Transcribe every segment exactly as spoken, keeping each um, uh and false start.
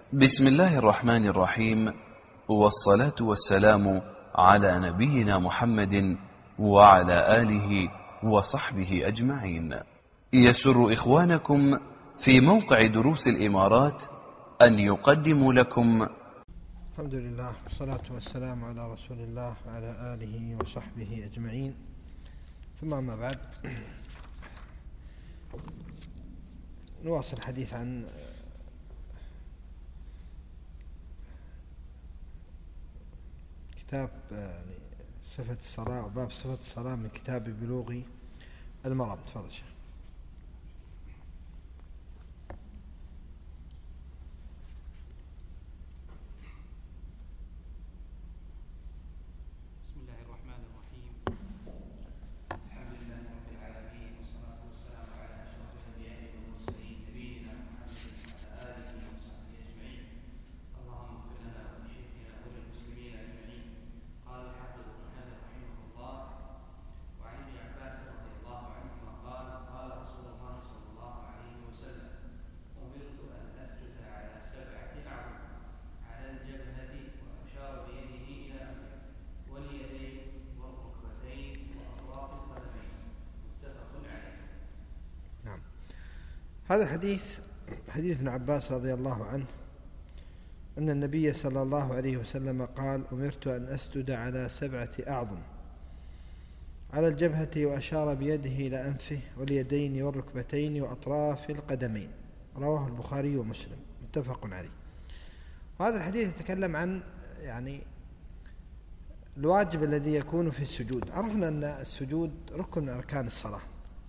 بسم الله الرحمن الرحيم، والصلاة والسلام على نبينا محمد وعلى آله وصحبه أجمعين. يسر إخوانكم في موقع دروس الإمارات أن يقدموا لكم الحمد لله والصلاة والسلام على رسول الله وعلى آله وصحبه أجمعين، ثم أما بعد نواصل الحديث عن كتاب يعني صفة الصلاة وباب صفة الصلاة من كتاب بلوغ المرام. تفضل شيخ. بسم الله الرحمن الرحيم. الحمد لله رب العالمين، والصلاة والسلام على أشرف الأنبياء والمرسلين نبينا محمد وعلى آله وصحبه أجمعين. اللهم اغفر لنا ولشيخنا وللمسلمين أجمعين. قال الحافظ ابن حجر رحمه الله: وعن ابن عباس رضي الله عنهما قال: قال رسول الله صلى الله عليه وسلم: أمرت أن أسجد على سبعة أعظم، على الجبهة، وأشار بيده إلى أنفه، واليدين والركبتين وأطراف القدمين. متفق عليه. نعم. هذا الحديث حديث ابن عباس رضي الله عنه أن النبي صلى الله عليه وسلم قال: أمرت أن أسجد على سبعة أعظم، على الجبهة، وأشار بيده إلى أنفه واليدين والركبتين وأطراف القدمين. رواه البخاري ومسلم، متفق عليه. وهذا الحديث يتكلم عن يعني الواجب الذي يكون في السجود. عرفنا أن السجود ركن من أركان الصلاة،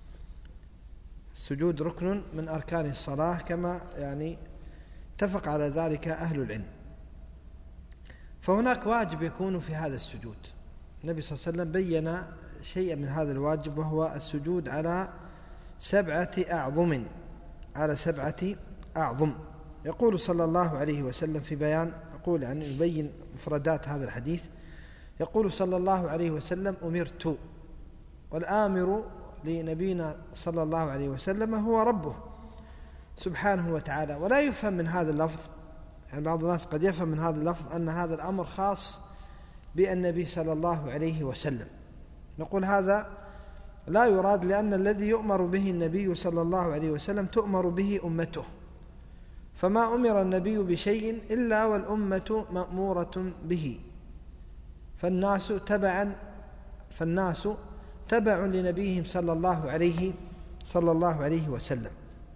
السجود ركن من أركان الصلاة كما يعني اتفق على ذلك أهل العلم. فهناك واجب يكون في هذا السجود. النبي صلى الله عليه وسلم بين شيئا من هذا الواجب، وهو السجود على سبعة أعظم، على سبعة أعظم. يقول صلى الله عليه وسلم في بيان، يقول يعني يبين مفردات هذا الحديث، يقول صلى الله عليه وسلم: أمرت. والآمر لنبينا صلى الله عليه وسلم هو ربه سبحانه وتعالى. ولا يفهم من هذا اللفظ، يعني بعض الناس قد يفهم من هذا اللفظ أن هذا الأمر خاص بالنبي صلى الله عليه وسلم. نقول هذا لا يراد، لأن الذي يؤمر به النبي صلى الله عليه وسلم تؤمر به أمته، فما أمر النبي بشيء إلا والأمة مأمورة به، فالناس تبعا فالناس تبع لنبيهم صلى الله عليه صلى الله عليه وسلم.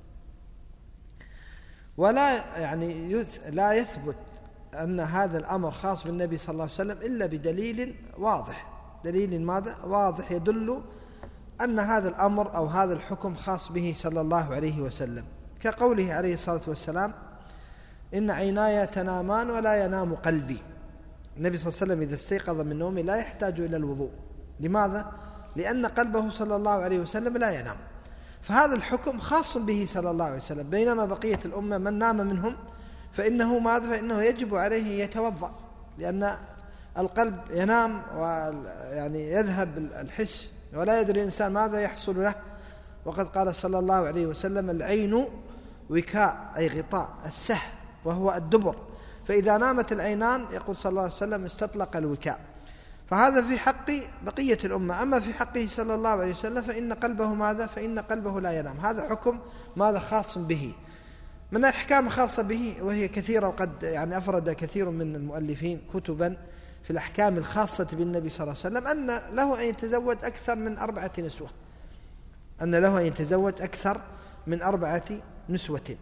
ولا يعني لا يثبت أن هذا الأمر خاص بالنبي صلى الله عليه وسلم إلا بدليل واضح. دليل ماذا؟ واضح يدل أن هذا الأمر أو هذا الحكم خاص به صلى الله عليه وسلم، كقوله عليه الصلاة والسلام: إن عيناي تنامان ولا ينام قلبي. النبي صلى الله عليه وسلم إذا استيقظ من نومه لا يحتاج إلى الوضوء. لماذا؟ لأن قلبه صلى الله عليه وسلم لا ينام. فهذا الحكم خاص به صلى الله عليه وسلم، بينما بقية الأمة من نام منهم فإنه ماذا؟ فإنه يجب عليه يتوضأ، لأن القلب ينام ويعني يذهب الحس ولا يدري الإنسان ماذا يحصل له. وقد قال صلى الله عليه وسلم: العين وكاء، أي غطاء السه وهو الدبر، فإذا نامت العينان يقول صلى الله عليه وسلم استطلق الوكاء. فهذا في حق بقية الأمة. أما في حقه صلى الله عليه وسلم فإن قلبه ماذا؟ فإن قلبه لا ينام. هذا حكم ماذا؟ خاص به، من الأحكام خاصة به، وهي كثيرة، وقد يعني أفرد كثير من المؤلفين كتبا في الأحكام الخاصة بالنبي صلى الله عليه وسلم، أن له أن يتزوج أكثر من أربعة نسوة، أن له أن يتزوج أكثر من أربعة نسوة.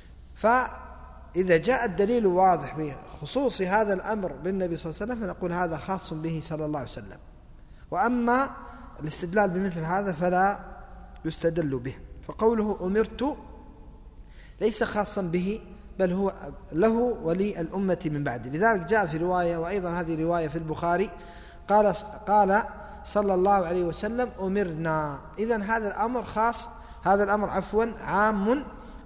فإذا جاء الدليل واضح بخصوص هذا الأمر بالنبي صلى الله عليه وسلم فنقول هذا خاص به صلى الله عليه وسلم. وأما الاستدلال بمثل هذا فلا يستدل به. فقوله أمرت ليس خاصا به، بل هو له وللأمة من بعد. لذلك جاء في رواية، وأيضا هذه رواية في البخاري، قال قال صلى الله عليه وسلم: أمرنا. إذن هذا الأمر خاص، هذا الأمر عفوا عام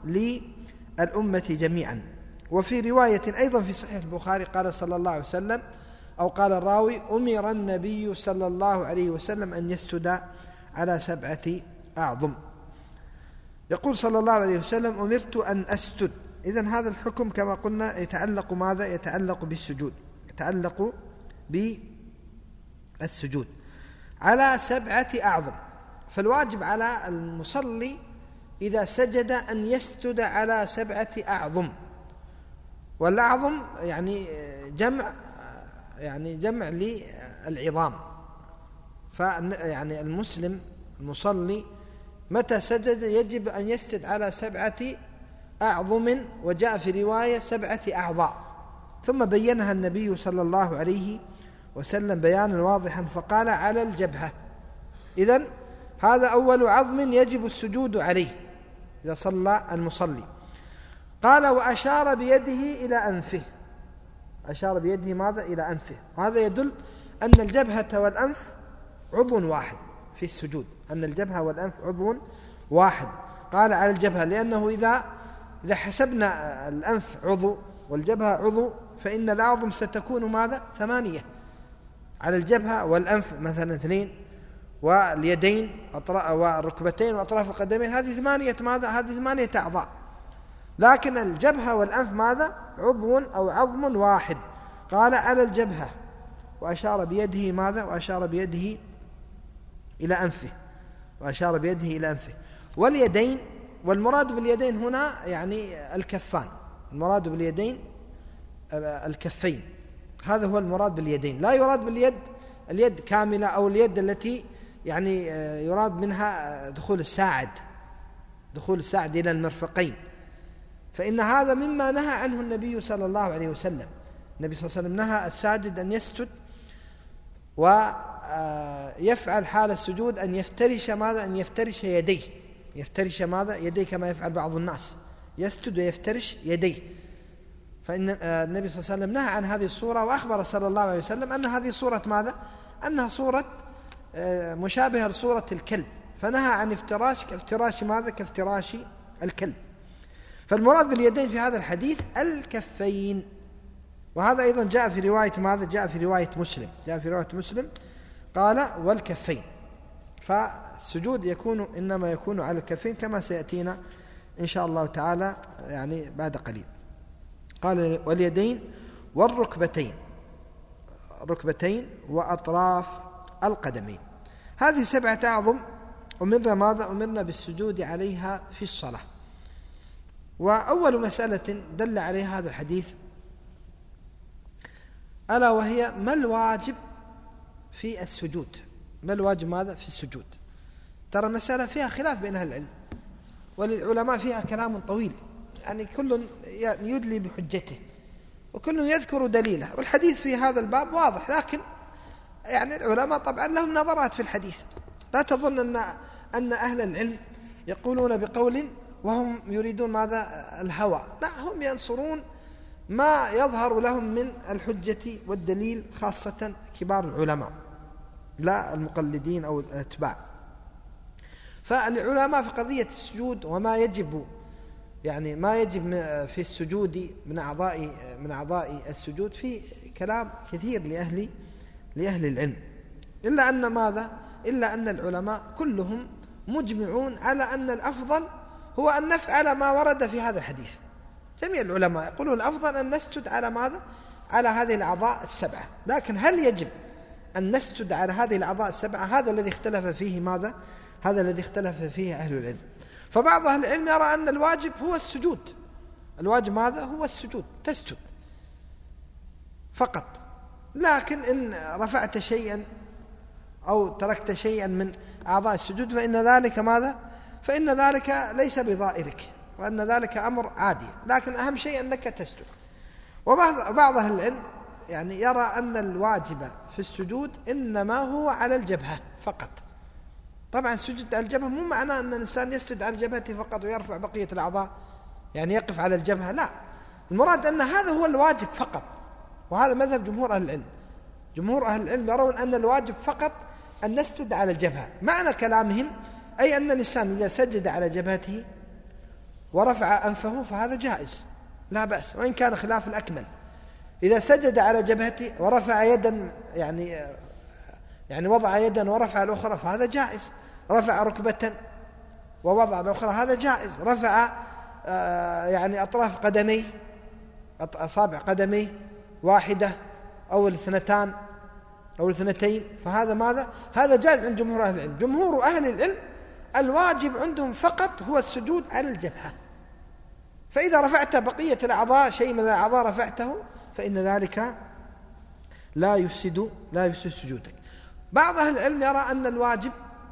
للأمة جميعا. وفي رواية أيضا في صحيح البخاري قال صلى الله عليه وسلم، أو قال الراوي: أمر النبي صلى الله عليه وسلم أن يسجد على سبعة أعظم. يقول صلى الله عليه وسلم: أمرت أن أسجد إذن هذا الحكم كما قلنا يتعلق ماذا؟ يتعلق بالسجود، يتعلق بالسجود على سبعة أعظم. فالواجب على المصلي إذا سجد أن يسجد على سبعة أعظم، والأعظم يعني جمع يعني جمع للعظام. فيعني المسلم المصلي متى سجد يجب أن يسجد على سبعة أعظم، وجاء في رواية سبعة أعضاء، ثم بينها النبي صلى الله عليه وسلم بيانا واضحا فقال على الجبهة. إذن هذا أول عظم يجب السجود عليه إذا صلى المصلي. قال وأشار بيده إلى أنفه، أشار بيده ماذا؟ إلى أنفه. وهذا يدل أن الجبهة والأنف عضو واحد في السجود، أن الجبهة والأنف عضو واحد. قال على الجبهة لأنه إذا إذا حسبنا الأنف عضو والجبهة عضو فإن الأعظم ستكون ماذا؟ ثمانية. على الجبهة والأنف مثلا اثنين، واليدين والركبتين وأطراف القدمين، هذه ثمانية ماذا؟ هذه ثمانية أعضاء. لكن الجبهة والأنف ماذا؟ عضو أو عظم واحد. قال على الجبهة، وأشار بيده ماذا؟ وأشار بيده إلى أنفه، وأشار بيده إلى أنفه. واليدين، والمراد باليدين هنا يعني الكفان، المراد باليدين الكفين، هذا هو المراد باليدين. لا يراد باليد اليد كاملة أو اليد التي يعني يراد منها دخول الساعد، دخول الساعد إلى المرفقين، فإن هذا مما نهى عنه النبي صلى الله عليه وسلم. النبي صلى الله عليه وسلم نهى الساجد أن يسجد ويفعل حال السجود أن يفترش ماذا؟ أن يفترش يديه، يفترش ماذا؟ يديه كما يفعل بعض الناس، يسجد ويفترش يديه. فإن النبي صلى الله عليه وسلم نهى عن هذه الصورة، وأخبر صلى الله عليه وسلم أن هذه صورة ماذا؟ أنها صورة مشابهة لصورة الكلب، فنهى عن افتراش كافتراش ماذا؟ كافتراش الكلب. فالمراد باليدين في هذا الحديث الكفين. وهذا أيضا جاء في رواية ماذا؟ جاء في رواية مسلم، جاء في رواية مسلم قال والكفين. فالسجود يكون إنما يكون على الكفين كما سيأتينا إن شاء الله تعالى يعني بعد قليل. قال واليدين والركبتين، ركبتين وأطراف القدمين. هذه سبعة أعظم أمرنا ماذا؟ أمرنا بالسجود عليها في الصلاة. وأول مسألة دل عليها هذا الحديث ألا وهي ما الواجب في السجود؟ ما الواجب ماذا في السجود؟ ترى المسألة فيها خلاف بين أهل العلم، وللعلماء فيها كلام طويل، يعني كل يدلي بحجته وكل يذكر دليله، والحديث في هذا الباب واضح. لكن يعني العلماء طبعا لهم نظرات في الحديث، لا تظن أن أن أهل العلم يقولون بقول وهم يريدون ماذا؟ الهوى. لا، هم ينصرون ما يظهر لهم من الحجة والدليل، خاصة كبار العلماء لا المقلدين أو الاتباع. فالعلماء في قضية السجود وما يجب يعني ما يجب في السجود من أعضاء من أعضاء السجود في كلام كثير لأهل لأهل العلم، إلا أن ماذا؟ إلا أن العلماء كلهم مجمعون على أن الأفضل هو أن نفعل ما ورد في هذا الحديث. جميع العلماء يقولون الأفضل أن نسجد على ماذا؟ على هذه الأعضاء السبعة. لكن هل يجب أن نسجد على هذه الأعضاء السبعة؟ هذا الذي اختلف فيه ماذا؟ هذا الذي اختلف فيه أهل العلم. فبعض أهل العلم يرى أن الواجب هو السجود، الواجب ماذا؟ هو السجود، تسجد فقط. لكن إن رفعت شيئا أو تركت شيئا من أعضاء السجود فإن ذلك ماذا؟ فإن ذلك ليس بضائرك، وأن ذلك أمر عادي، لكن أهم شيء أنك تسجد. وبعض بعض أهل العلم يعني يرى أن الواجب في السجود إنما هو على الجبهة فقط. طبعا سجود على الجبهة مو معناه أن الإنسان يسجد على جبهته فقط ويرفع بقية الأعضاء، يعني يقف على الجبهة، لا، المراد أن هذا هو الواجب فقط. وهذا مذهب جمهور أهل العلم. جمهور أهل العلم يرون أن الواجب فقط أن نسجد على الجبهة. معنى كلامهم أي أن الإنسان إذا سجد على جبهته ورفع أنفه فهذا جائز لا بأس، وإن كان خلاف الأكمل. إذا سجد على جبهته ورفع يدا يعني يعني وضع يدا ورفع الأخرى فهذا جائز، رفع ركبة ووضع الأخرى هذا جائز، رفع يعني أطراف قدميه، أصابع قدميه واحدة أو الاثنتان أو الاثنتين، فهذا ماذا؟ هذا جائز عند جمهور أهل العلم. جمهور أهل العلم الواجب عندهم فقط هو السجود على الجبهة، فإذا رفعت بقية الأعضاء شيء من الأعضاء رفعته فإن ذلك لا يفسد لا يفسد سجودك. بعض أهل العلم يرى أن الواجب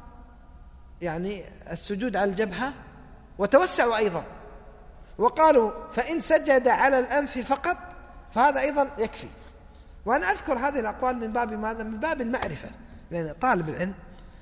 يعني السجود على الجبهة، وتوسعوا أيضا وقالوا فإن سجد على الأنف فقط فهذا أيضا يكفي. وأنا أذكر هذه الأقوال من باب ماذا؟ من باب المعرفة، لأن طالب العلم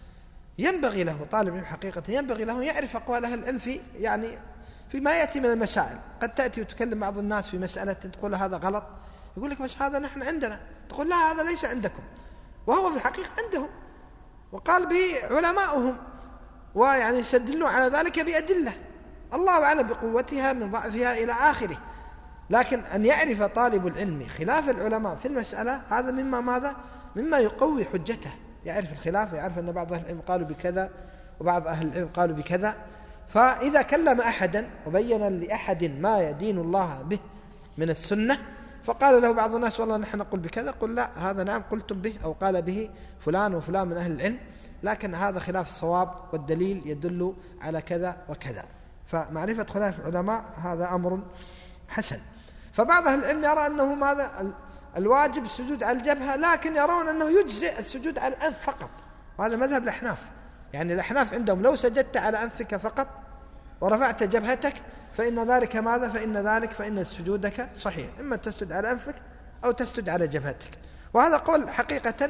ينبغي له طالب العلم حقيقة ينبغي له يعرف أقوال أهل العلم في يعني فيما يأتي من المسائل. قد تأتي وتكلم بعض الناس في مسألة تقول هذا غلط، يقول لك بس هذا نحن عندنا، تقول لا هذا ليس عندكم، وهو في الحقيقة عندهم وقال به علماؤهم، ويعني يستدلون على ذلك بأدلة الله أعلم بقوتها من ضعفها إلى آخره. لكن أن يعرف طالب العلم خلاف العلماء في المسألة هذا مما ماذا؟ مما يقوي حجته، يعرف الخلاف ويعرف أن بعض أهل العلم قالوا بكذا وبعض أهل العلم قالوا بكذا. فإذا كلم أحدا وبين لأحد ما يدين الله به من السنة فقال له بعض الناس والله نحن نقول بكذا، قل لا هذا نعم قلتم به أو قال به فلان وفلان من أهل العلم، لكن هذا خلاف الصواب والدليل يدل على كذا وكذا. فمعرفة خلاف العلماء هذا أمر حسن. فبعض أهل العلم يرى أنه ماذا؟ الواجب السجود على الجبهة، لكن يرون أنه يجزئ السجود على الأنف فقط، وهذا مذهب الأحناف. يعني الأحناف عندهم لو سجدت على أنفك فقط ورفعت جبهتك فإن ذلك ماذا؟ فإن ذلك فإن سجودك صحيح، إما تسجد على أنفك أو تسجد على جبهتك. وهذا قول حقيقة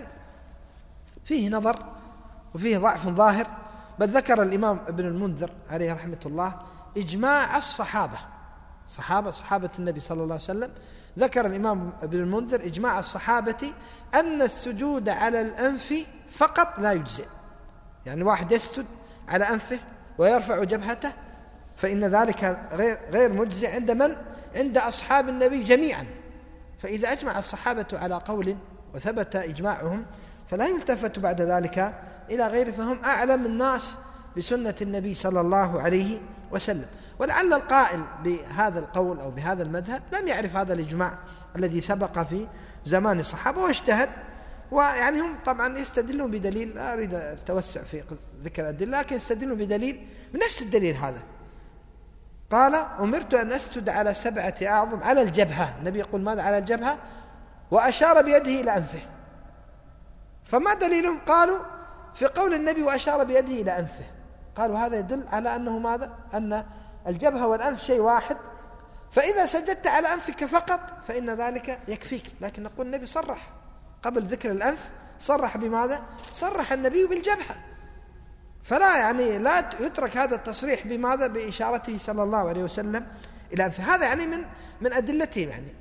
فيه نظر وفيه ضعف ظاهر، بل ذكر الإمام ابن المنذر عليه رحمة الله إجماع الصحابة صحابة صحابة النبي صلى الله عليه وسلم. ذكر الإمام ابن المنذر إجماع الصحابة أن السجود على الأنف فقط لا يجزئ، يعني واحد يسجد على أنفه ويرفع جبهته فإن ذلك غير غير مجزئ عند من؟ عند أصحاب النبي جميعا. فإذا أجمع الصحابة على قول وثبت إجماعهم فلا يلتفت بعد ذلك إلى غيره، فهم أعلم الناس بسنة النبي صلى الله عليه وسلم. ولعل القائل بهذا القول أو بهذا المذهب لم يعرف هذا الإجماع الذي سبق في زمان الصحابة واجتهد، ويعني هم طبعا يستدلون بدليل، لا أريد التوسع في ذكر الأدلة، لكن يستدلون بدليل من نفس الدليل هذا. قال أمرت أن أسجد على سبعة أعظم على الجبهة، النبي يقول ماذا؟ على الجبهة، وأشار بيده إلى أنفه. فما دليلهم؟ قالوا في قول النبي وأشار بيده إلى أنفه، قالوا هذا يدل على أنه ماذا؟ أن الجبهة والأنف شيء واحد، فإذا سجدت على أنفك فقط فإن ذلك يكفيك. لكن نقول النبي صرح قبل ذكر الأنف، صرح بماذا؟ صرح النبي بالجبهة، فلا يعني لا يترك هذا التصريح بماذا؟ بإشارته صلى الله عليه وسلم إلى أنفه. هذا يعني من من أدلتهم، يعني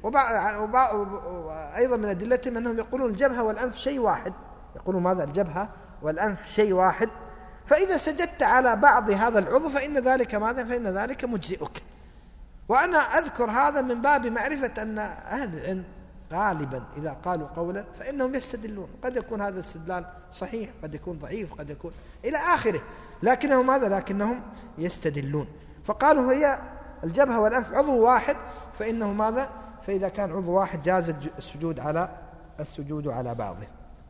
وأيضا من أدلتهم أنهم يقولون الجبهة والأنف شيء واحد، يقولون ماذا؟ الجبهة والأنف شيء واحد، فإذا سجدت على بعض هذا العضو فإن ذلك ماذا؟ فإن ذلك مجزئك. وأنا أذكر هذا من باب معرفة أن أهل العلم غالبا إذا قالوا قولا فإنهم يستدلون، قد يكون هذا الاستدلال صحيح، قد يكون ضعيف، قد يكون إلى آخره، لكنهم ماذا؟ لكنهم يستدلون. فقالوا هي الجبهة والأنف عضو واحد، فإنه ماذا؟ فإذا كان عضو واحد جاز السجود على السجود على بعضه.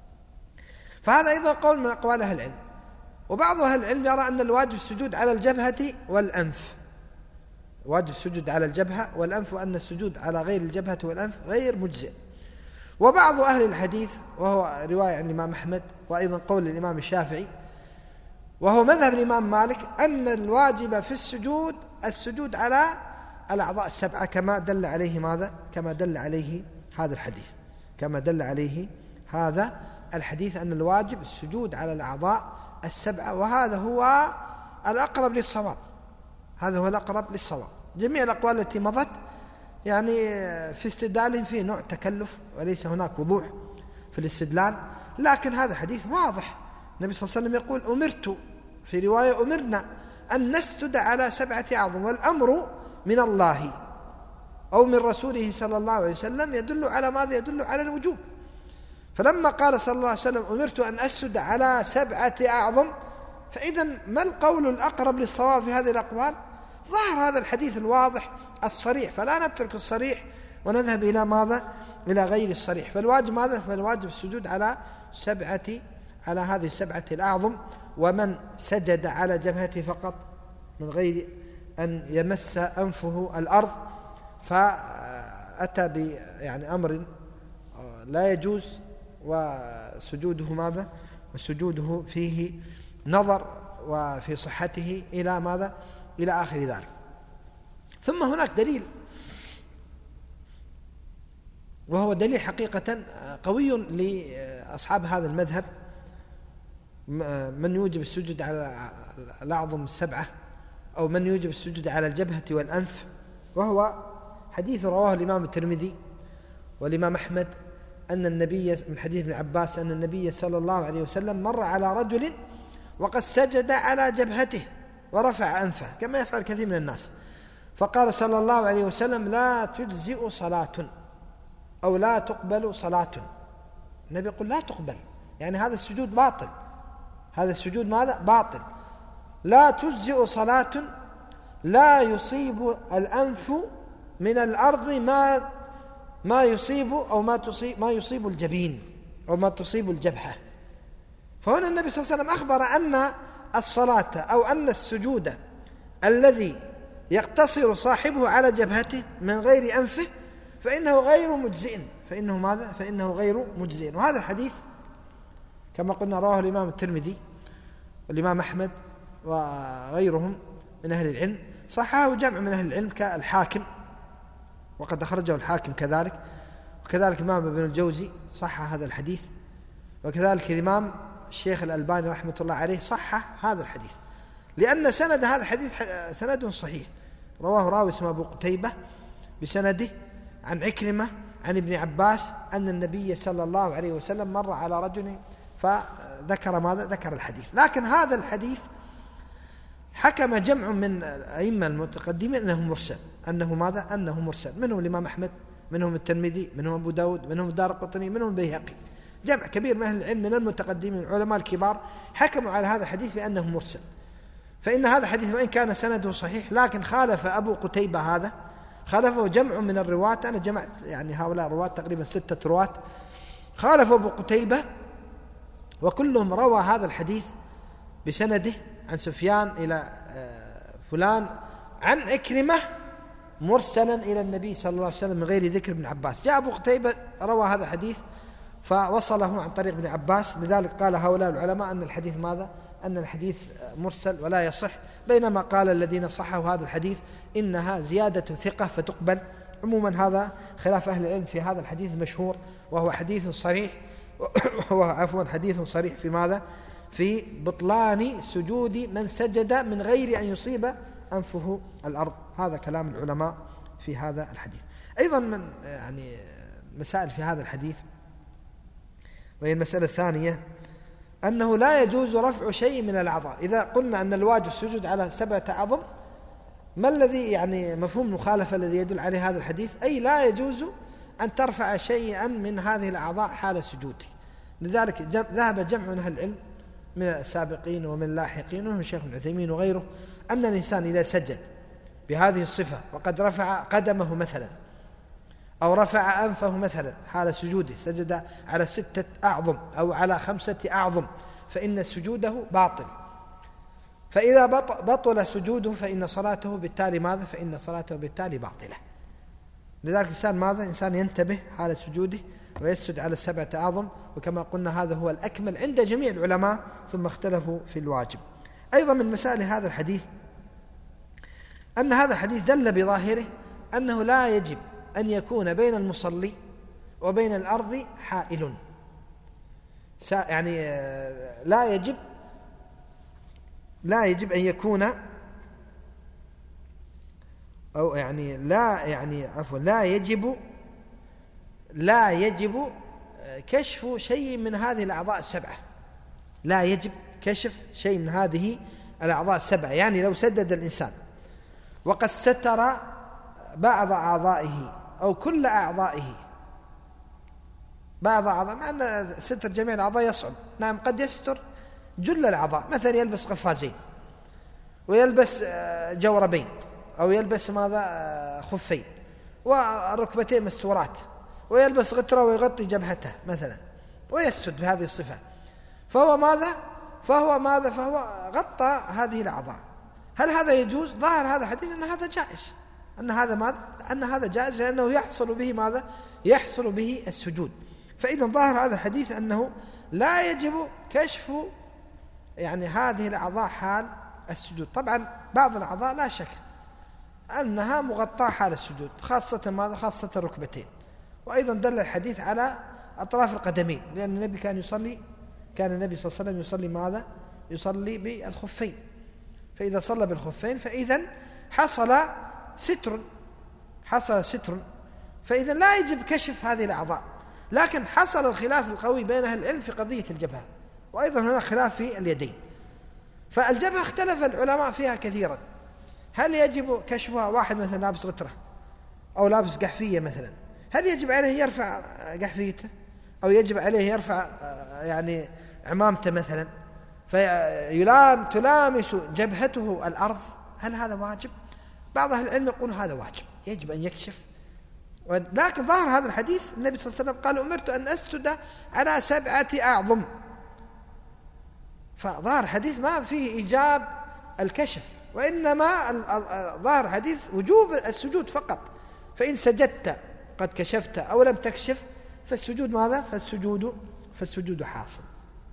فهذا أيضا قول من أقوال أهل العلم. وبعض أهل العلم يرى أن الواجب السجود على الجبهة والأنف، واجب السجود على الجبهة والأنف، وأن السجود على غير الجبهة والأنف غير مجزئ. وبعض أهل الحديث وهو رواية عن الإمام أحمد وأيضا قول الإمام الشافعي وهو مذهب الإمام مالك أن الواجب في السجود السجود على الأعضاء السبعة، كما دل عليه ماذا؟ كما دل عليه هذا الحديث، كما دل عليه هذا الحديث أن الواجب السجود على الأعضاء السبعة، وهذا هو الأقرب للصواب، هذا هو الأقرب للصواب. جميع الأقوال التي مضت يعني في استدلالهم فيه نوع تكلف وليس هناك وضوح في الاستدلال، لكن هذا حديث واضح. النبي صلى الله عليه وسلم يقول أمرت، في رواية أمرنا أن نسجد على سبعة أعظم، والأمر من الله أو من رسوله صلى الله عليه وسلم يدل على ماذا؟ يدل على الوجوب. فلما قال صلى الله عليه وسلم أمرت أن أسجد على سبعة أعظم، فإذا ما القول الأقرب للصواب في هذه الأقوال؟ ظهر هذا الحديث الواضح الصريح، فلا نترك الصريح ونذهب إلى ماذا؟ إلى غير الصريح. فالواجب ماذا؟ فالواجب السجود على سبعة على هذه السبعة الأعظم، ومن سجد على جبهته فقط من غير أن يمس أنفه الأرض فأتى ب يعني أمر لا يجوز، وسجوده ماذا؟ وسجوده فيه نظر وفي صحته إلى ماذا؟ إلى آخر ذلك. ثم هناك دليل، وهو دليل حقيقة قوي لأصحاب هذا المذهب، من يوجب السجود على الأعظم السبعة أو من يوجب السجود على الجبهة والأنف، وهو حديث رواه الإمام الترمذي والإمام أحمد أن النبي من حديث ابن عباس أن النبي صلى الله عليه وسلم مر على رجل وقد سجد على جبهته ورفع أنفه كما يفعل كثير من الناس، فقال صلى الله عليه وسلم: لا تجزئ صلاة أو لا تقبل صلاة. النبي يقول لا تقبل، يعني هذا السجود باطل، هذا السجود ماذا؟ باطل. لا تجزئ صلاة لا يصيب الأنف من الأرض ما ما يصيب أو ما تصيب ما يصيب الجبين أو ما تصيب الجبهة. فهنا النبي صلى الله عليه وسلم أخبر أن الصلاة أو أن السجود الذي يقتصر صاحبه على جبهته من غير أنفه فإنه غير مجزئ، فإنه ماذا؟ فإنه غير مجزئ. وهذا الحديث كما قلنا رواه الإمام الترمذي والإمام أحمد وغيرهم من أهل العلم، صححه جمع من أهل العلم كالحاكم، وقد أخرجه الحاكم كذلك، وكذلك الإمام ابن الجوزي صحح هذا الحديث، وكذلك الإمام الشيخ الألباني رحمة الله عليه صحح هذا الحديث، لأن سند هذا الحديث سند صحيح، رواه راوي اسمه أبو قتيبة بسنده عن عكرمة عن ابن عباس أن النبي صلى الله عليه وسلم مر على رجل فذكر ماذا؟ ذكر الحديث. لكن هذا الحديث حكم جمع من الأئمة المتقدمين أنه مرسل، أنه ماذا؟ أنه مرسل، منهم الإمام أحمد، منهم الترمذي، منهم أبو داود، منهم الدارقطني، منهم البيهقي، جمع كبير من أهل العلم من المتقدمين العلماء الكبار حكموا على هذا الحديث بأنه مرسل. فإن هذا الحديث وإن كان سنده صحيح لكن خالف أبو قتيبة، هذا خالفه جمع من الرواة، أنا جمعت يعني هؤلاء الرواة تقريبا ستة رواة، خالف أبو قتيبة وكلهم روى هذا الحديث بسنده عن سفيان إلى فلان عن عكرمة مرسلا إلى النبي صلى الله عليه وسلم من غير ذكر ابن عباس. جاء أبو قتيبة روى هذا الحديث فوصله عن طريق ابن عباس، لذلك قال هؤلاء العلماء أن الحديث ماذا؟ أن الحديث مرسل ولا يصح، بينما قال الذين صححوا هذا الحديث إنها زيادة ثقة فتقبل. عموما هذا خلاف أهل العلم في هذا الحديث المشهور، وهو حديث صريح وهو عفوا حديث صريح في ماذا؟ في بطلان سجود من سجد من غير أن يصيب أنفه الأرض. هذا كلام العلماء في هذا الحديث. أيضا من يعني مسائل في هذا الحديث، وهي المسألة الثانية أنه لا يجوز رفع شيء من الأعضاء. إذا قلنا أن الواجب السجود على سبعة أعظم، ما الذي يعني مفهوم المخالفة الذي يدل عليه هذا الحديث؟ أي لا يجوز أن ترفع شيئا من هذه الأعضاء حال السجود. لذلك ذهب جمع من أهل العلم من السابقين ومن اللاحقين ومن الشيخ ابن عثيمين وغيره أن الإنسان إذا سجد بهذه الصفة وقد رفع قدمه مثلا أو رفع أنفه مثلا حال سجوده، سجد على ستة أعظم أو على خمسة أعظم، فإن سجوده باطل. فإذا بطل سجوده فإن صلاته بالتالي ماذا؟ فإن صلاته بالتالي باطلة. لذلك الإنسان ماذا؟ إنسان ينتبه حال سجوده ويسجد على السبعة أعظم، وكما قلنا هذا هو الأكمل عند جميع العلماء، ثم اختلفوا في الواجب. أيضا من مسائل هذا الحديث أن هذا الحديث دل بظاهره أنه لا يجب أن يكون بين المصلي وبين الأرض حائل، يعني لا يجب لا يجب أن يكون أو يعني لا يعني عفوا لا يجب لا يجب كشف شيء من هذه الأعضاء السبعة، لا يجب كشف شيء من هذه الأعضاء السبعة. يعني لو سدد الإنسان وقد ستر بعض أعضائه أو كل أعضائه، بعض أعضاء، مع أن ستر جميع الأعضاء يصعب، نعم قد يستر جل الأعضاء، مثلا يلبس قفازين ويلبس جوربين أو يلبس ماذا خفين والركبتين مستورات، ويلبس غترة ويغطي جبهته مثلا ويسجد بهذه الصفة، فهو ماذا فهو ماذا فهو غطى هذه الأعضاء. هل هذا يجوز؟ ظاهر هذا الحديث أن هذا جائز، أن هذا ماذا أن هذا جائز لأنه يحصل به ماذا يحصل به السجود. فإذا ظاهر هذا الحديث أنه لا يجب كشف يعني هذه الأعضاء حال السجود. طبعا بعض الأعضاء لا شك أنها مغطاة حال السجود، خاصة ماذا خاصة الركبتين. وأيضا دل الحديث على أطراف القدمين، لأن النبي كان يصلي كان النبي صلى الله عليه وسلم يصلي ماذا يصلي بالخفين، فإذا صلى بالخفين فإذا حصل ستر حصل ستر فإذا لا يجب كشف هذه الأعضاء. لكن حصل الخلاف القوي بين أهل العلم في قضية الجبهة، وأيضا هناك خلاف في اليدين. فالجبهة اختلف العلماء فيها كثيرا، هل يجب كشفها؟ واحد مثلا لابس غترة أو لابس قحفية مثلا، هل يجب عليه يرفع قحفيته أو يجب عليه يرفع يعني عمامته مثلا فيلام تلامس جبهته الأرض؟ هل هذا واجب؟ بعض أهل العلم يقول هذا واجب، يجب أن يكشف. لكن ظاهر هذا الحديث النبي صلى الله عليه وسلم قال أمرت أن أسجد على سبعة أعظم، فظاهر الحديث ما فيه إيجاب الكشف، وإنما ظاهر الحديث وجوب السجود فقط. فإن سجدت قد كشفت أو لم تكشف فالسجود ماذا فالسجود فالسجود حاصل.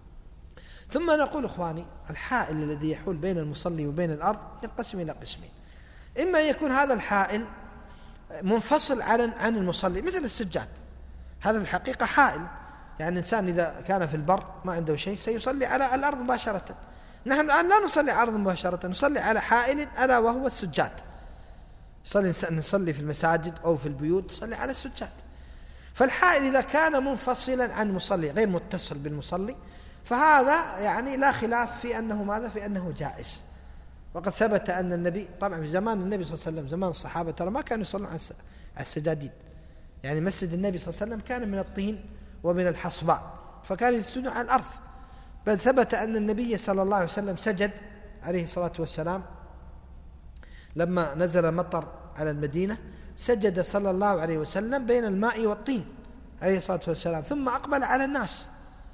ثم نقول إخواني الحائل الذي يحول بين المصلي وبين الأرض ينقسم إلى قسمين، إما يكون هذا الحائل منفصل عن عن المصلي مثل السجاد، هذا في الحقيقة حائل، يعني الإنسان إذا كان في البر ما عنده شيء سيصلي على الأرض مباشرة. نحن الآن لا نصلي على الأرض مباشرة، نصلي على حائل ألا وهو السجاد. نصلي نصلي في المساجد أو في البيوت نصلي على السجاد. فالحائل إذا كان منفصلا عن المصلي غير متصل بالمصلي فهذا يعني لا خلاف في أنه ماذا في أنه جائز. وقد ثبت أن النبي طبعا في زمان النبي صلى الله عليه وسلم زمان الصحابة ترى ما كانوا يصلون على السجادين، يعني مسجد النبي صلى الله عليه وسلم كان من الطين ومن الحصباء فكانوا يسجدون على الأرض. بل ثبت أن النبي صلى الله عليه وسلم سجد عليه الصلاة والسلام لما نزل مطر على المدينة، سجد صلى الله عليه وسلم بين الماء والطين عليه الصلاة والسلام، ثم أقبل على الناس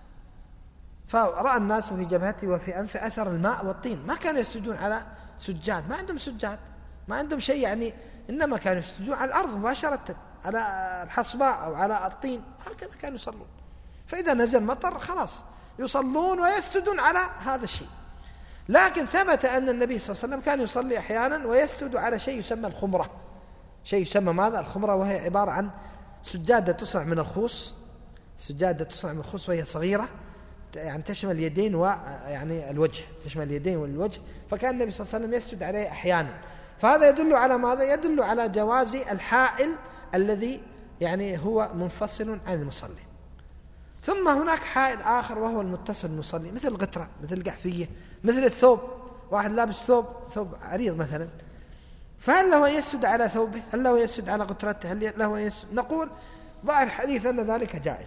فرأى الناس في جبهته وفي أنفه أثر الماء والطين، ما كانوا يسجدون على سجاد، ما عندهم سجاد، ما عندهم شيء يعني، إنما كانوا يسجدون على الأرض مباشرة على الحصباء أو على الطين، هكذا كانوا يصلون. فإذا نزل مطر خلاص يصلون ويسجدون على هذا الشيء. لكن ثبت أن النبي صلى الله عليه وسلم كان يصلي أحيانا ويسجد على شيء يسمى الخمرة، شيء يسمى ماذا الخمرة، وهي عبارة عن سجادة تصنع من الخوص، سجادة تصنع من الخوص وهي صغيرة يعني تشمل اليدين ويعني الوجه، تشمل اليدين والوجه، فكان النبي صلى الله عليه وسلم يسجد عليه أحيانا. فهذا يدل على ماذا؟ يدل على جواز الحائل الذي يعني هو منفصل عن المصلي. ثم هناك حائل آخر وهو المتصل بالمصلي مثل الغترة مثل القحفية مثل الثوب، واحد لابس ثوب ثوب عريض مثلا، فهل له أن يسجد على ثوبه؟ هل له أن يسجد على غترته؟ هل له أن يسجد؟ نقول ظاهر الحديث أن ذلك جائز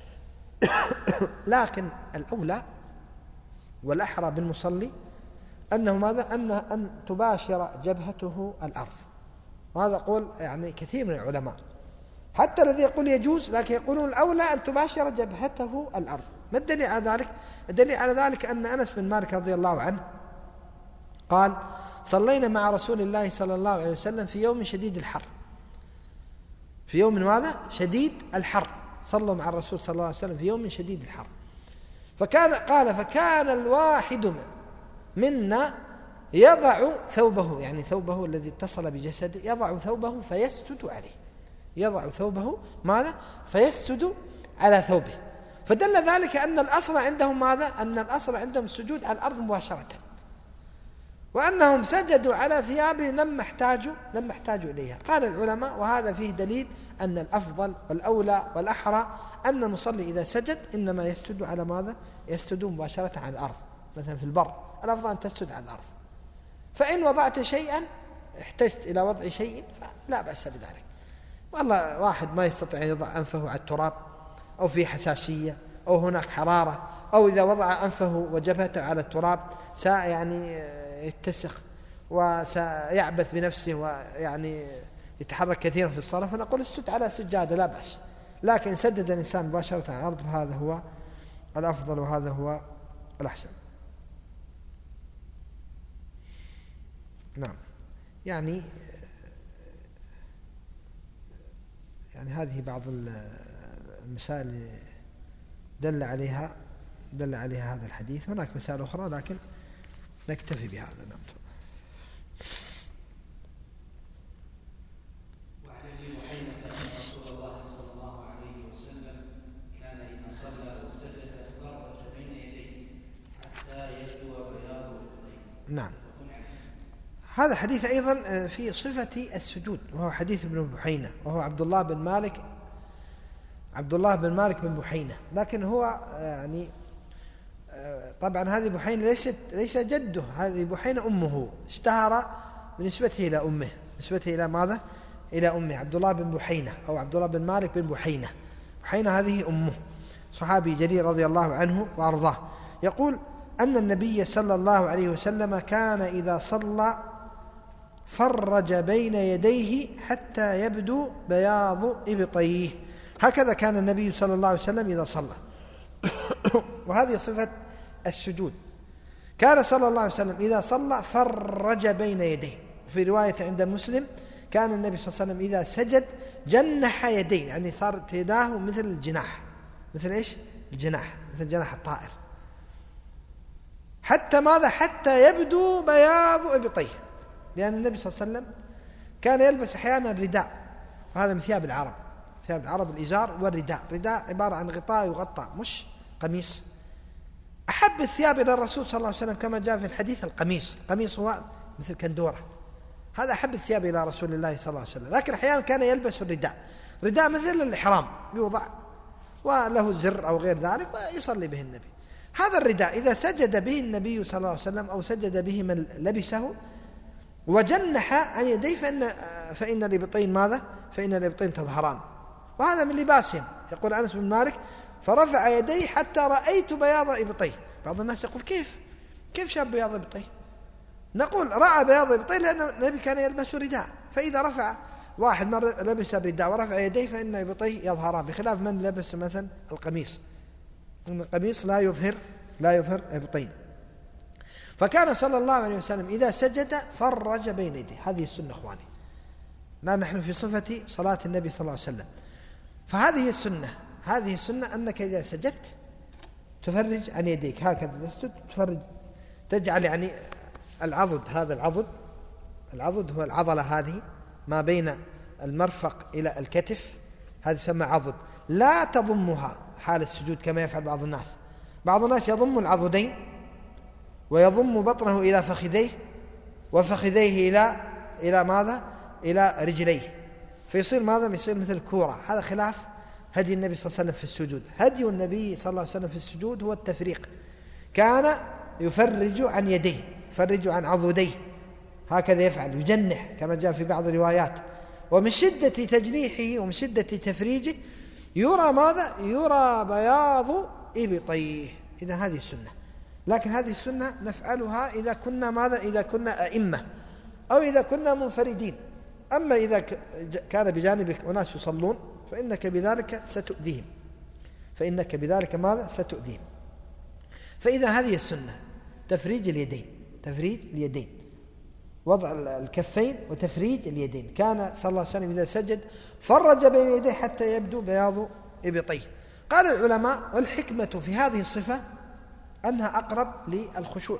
لكن الأولى والأحرى بالمصلي أنه ماذا؟ أن أن تباشر جبهته الأرض، وهذا قول يعني كثير من العلماء، حتى الذي يقول يجوز لكن يقولون الأولى أن تباشر جبهته الأرض. ما الدليل على ذلك؟ الدليل على ذلك أن أنس بن مالك رضي الله عنه قال صلينا مع رسول الله صلى الله عليه وسلم في يوم شديد الحر، في يوم ماذا؟ شديد الحر، صلوا مع الرسول صلى الله عليه وسلم في يوم شديد الحر، فكان قال فكان الواحد منا يضع ثوبه، يعني ثوبه الذي اتصل بجسده، يضع ثوبه فيسجد عليه، يضع ثوبه ماذا؟ فيسجد على ثوبه. فدل ذلك أن الأصل عندهم ماذا؟ أن الأصل عندهم السجود على الأرض مباشرة، وأنهم سجدوا على ثيابهم لما احتاجوا لما احتاجوا إليها. قال العلماء وهذا فيه دليل أن الأفضل والأولى والأحرى أن المصلي إذا سجد إنما يسجد على ماذا؟ يسجد مباشرة على الأرض، مثلا في البر الأفضل أن تسجد على الأرض. فإن وضعت شيئا احتجت إلى وضع شيء فلا بأس بذلك. والله واحد ما يستطيع أن يضع أنفه على التراب أو في حساسية أو هناك حرارة، أو إذا وضع أنفه وجبهته على التراب يعني يتسخ، وسيعبث بنفسه ويعني يتحرك كثيرا في الصلاة، فنقول اسجد على سجادة لا بأس. لكن سجد الإنسان مباشرة على الأرض فهذا هو الأفضل وهذا هو الأحسن. نعم. يعني يعني هذه بعض المسائل دل عليها دل عليها هذا الحديث. هناك مسائل أخرى لكن نكتفي بهذا. نعم. وعن ابي بحينة ان رسول الله صلى الله عليه وسلم كان اذا صلى وسجد فرج بين يديه حتى يبدو بياض الابطين. نعم. هذا حديث أيضا في صفة السجود، وهو حديث ابن بحينة، وهو عبد الله بن مالك عبد الله بن مالك بن بحينة. لكن هو يعني طبعا هذه بحينة ليست ليس جده، هذه بحينة أمه، اشتهر بنسبته إلى أمه، نسبته إلى ماذا؟ إلى أمه، عبد الله بن بحينة أو عبد الله بن مالك بن بحينة. بحينة هذه أمه، صحابي جليل رضي الله عنه وأرضاه. يقول أن النبي صلى الله عليه وسلم كان إذا صلى فرج بين يديه حتى يبدو بياض إبطيه. هكذا كان النبي صلى الله عليه وسلم إذا صلى. وهذه صفة السجود. كان صلى الله عليه وسلم إذا صلى فرج بين يديه. في رواية عند مسلم كان النبي صلى الله عليه وسلم إذا سجد جنح يديه، يعني صارت يداه مثل الجناح، مثل إيش؟ الجناح، مثل جناح الطائر. حتى ماذا؟ حتى يبدو بياض إبطيه، لأن النبي صلى الله عليه وسلم كان يلبس أحيانا رداء، وهذا من ثياب العرب، ثياب العرب الإزار والرداء. رداء عبارة عن غطاء يغطى، مش قميص. أحب الثياب إلى الرسول صلى الله عليه وسلم كما جاء في الحديث القميص. القميص هو مثل كندورة، هذا أحب الثياب إلى رسول الله صلى الله عليه وسلم. لكن أحيانا كان يلبس الرداء، رداء مثل الإحرام يوضع وله زر أو غير ذلك ويصلي به النبي. هذا الرداء إذا سجد به النبي صلى الله عليه وسلم أو سجد به من لبسه وجنح عن يديه فإن, فإن الإبطين ماذا؟ فإن الإبطين تظهران، وهذا من لباسهم. يقول أنس بن مالك فرفع يديه حتى رأيت بياض إبطيه. بعض الناس يقول كيف كيف شاف بياض إبطيه؟ نقول رأى بياض إبطيه لأن النبي كان يلبس رداء، فإذا رفع واحد من لبس الرداء ورفع يديه فإن إبطيه يظهران، بخلاف من لبس مثلا القميص، القميص لا يظهر لا يظهر إبطين. فكان صلى الله عليه وسلم إذا سجد فرج بين يديه. هذه السنة أخواني، لا نحن في صفة صلاة النبي صلى الله عليه وسلم. فهذه السنة هذه السنة أنك إذا سجدت تفرج عن يديك، هكذا تسجد تفرج، تجعل يعني العضد، هذا العضد العضد هو العضلة هذه ما بين المرفق إلى الكتف، هذا يسمى عضد. لا تضمها حال السجود كما يفعل بعض الناس. بعض الناس يضم العضدين ويضم بطنه إلى فخذيه وفخذيه إلى إلى ماذا؟ إلى رجليه، فيصير ماذا؟ يصير مثل كورة. هذا خلاف هدي النبي صلى الله عليه وسلم في السجود. هدي النبي صلى الله عليه وسلم في السجود هو التفريق، كان يفرج عن يديه، يفرج عن عضديه، هكذا يفعل، يجنح كما جاء في بعض الروايات. ومن شدة تجنيحه ومن شدة تفريجه يرى ماذا؟ يرى بياض إبطيه. إذا هذه السنة. لكن هذه السنة نفعلها إذا كنا ماذا؟ إذا كنا أئمة أو إذا كنا منفردين. أما إذا كان بجانبك أناس يصلون فإنك بذلك ستؤذيهم، فإنك بذلك ماذا؟ ستؤذيهم. فإذا هذه السنة تفريج اليدين، تفريج اليدين، وضع الكفين وتفريج اليدين. كان صلى الله عليه وسلم إذا سجد فرج بين يديه حتى يبدو بياض إبطيه. قال العلماء والحكمة في هذه الصفة أنها أقرب للخشوع،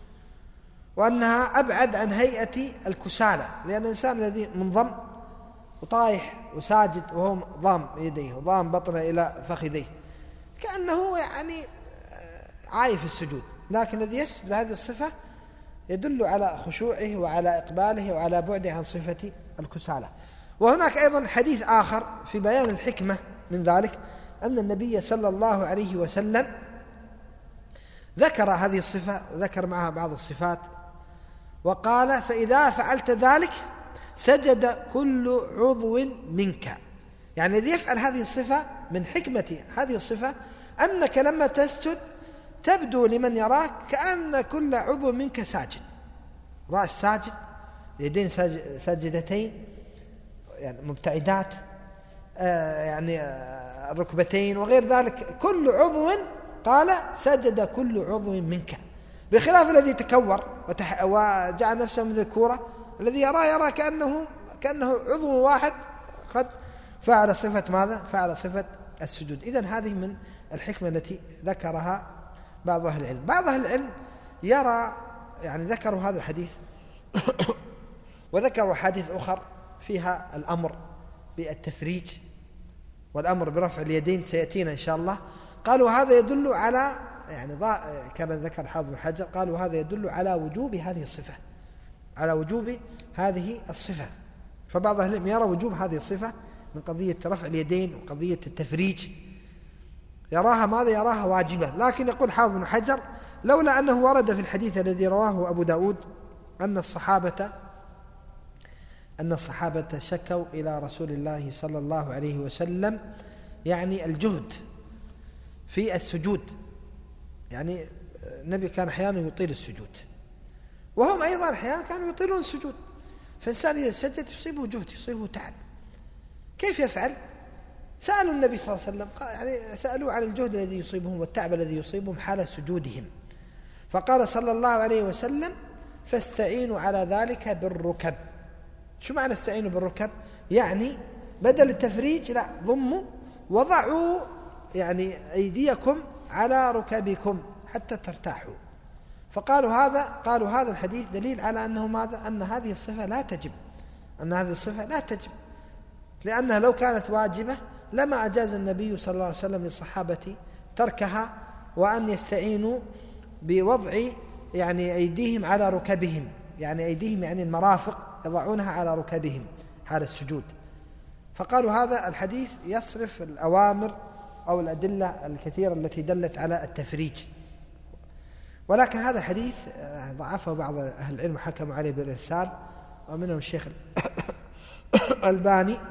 وأنها أبعد عن هيئة الكسالى، لأن الإنسان الذي منضم وطايح وساجد وهو ضام يديه وضام بطنه إلى فخذيه كأنه يعني عايف السجود. لكن الذي يسجد بهذه الصفة يدل على خشوعه وعلى إقباله وعلى بعده عن صفة الكسالى. وهناك أيضا حديث آخر في بيان الحكمة من ذلك، أن النبي صلى الله عليه وسلم ذكر هذه الصفة وذكر معها بعض الصفات وقال فإذا فعلت ذلك سجد كل عضو منك. يعني الذي يفعل هذه الصفة من حكمة هذه الصفة أنك لما تسجد تبدو لمن يراك كأن كل عضو منك ساجد، رأس ساجد، يدين ساجدتين يعني مبتعدات، آه يعني آه الركبتين وغير ذلك، كل عضو قال سجد كل عضو منك، بخلاف الذي تكور وتح... وجعل نفسه مثل الكورة، الذي يرى يرى كأنه كأنه عضو واحد قد فعل صفة ماذا؟ فعل صفة السجود. إذن هذه من الحكمة التي ذكرها بعض أهل العلم. بعض أهل العلم يرى يعني ذكروا هذا الحديث وذكروا حديث أخر فيها الأمر بالتفريج والأمر برفع اليدين سيأتينا إن شاء الله. قالوا هذا يدل على يعني كما ذكر حافظ بن حجر، قالوا هذا يدل على وجوب هذه الصفة، على وجوب هذه الصفة. فبعض أهل العلم يرى وجوب هذه الصفة من قضية رفع اليدين وقضية التفريج، يراها ماذا؟ يراها واجبة. لكن يقول حافظ بن حجر لولا أنه ورد في الحديث الذي رواه أبو داود أن الصحابة أن الصحابة شكوا إلى رسول الله صلى الله عليه وسلم يعني الجهد في السجود، يعني النبي كان أحيانا يطيل السجود وهم أيضا أحيانا كانوا يطيلون السجود، فإنسان إذا سجد يصيبه جهد يصيبه تعب، كيف يفعل؟ سألوا النبي صلى الله عليه وسلم، يعني سألوا عن الجهد الذي يصيبهم والتعب الذي يصيبهم حال سجودهم، فقال صلى الله عليه وسلم فاستعينوا على ذلك بالركب. شو معنى استعينوا بالركب؟ يعني بدل التفريج لا، ضموا وضعوا يعني أيديكم على ركبكم حتى ترتاحوا. فقالوا هذا قالوا هذا الحديث دليل على أنه ماذا؟ أن هذه الصفة لا تجب، أن هذه الصفة لا تجب، لأنها لو كانت واجبة لما أجاز النبي صلى الله عليه وسلم للصحابة تركها وأن يستعينوا بوضع يعني أيديهم على ركبهم، يعني أيديهم يعني المرافق يضعونها على ركبهم حال السجود. فقالوا هذا الحديث يصرف الأوامر أو الأدلة الكثيرة التي دلت على التفريج. ولكن هذا الحديث ضعفه بعض أهل العلم وحكموا عليه بالإرسال، ومنهم الشيخ الألباني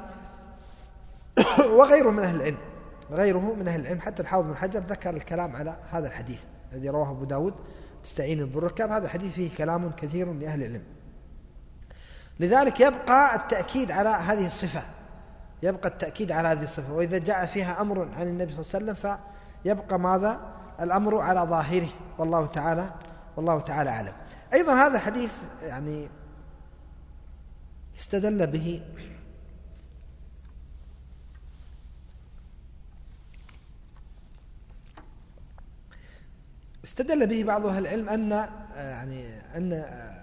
وغيره من أهل العلم غيره من أهل العلم حتى الحافظ بن حجر ذكر الكلام على هذا الحديث الذي رواه أبو داود استعينوا بالركب. هذا الحديث فيه كلام كثير لأهل العلم، لذلك يبقى التأكيد على هذه الصفة، يبقى التأكيد على هذه الصفة. وإذا جاء فيها أمر عن النبي صلى الله عليه وسلم فيبقى ماذا؟ الأمر على ظاهره، والله تعالى والله تعالى أعلم. أيضا هذا الحديث يعني استدل به استدل به بعض أهل العلم أن يعني أن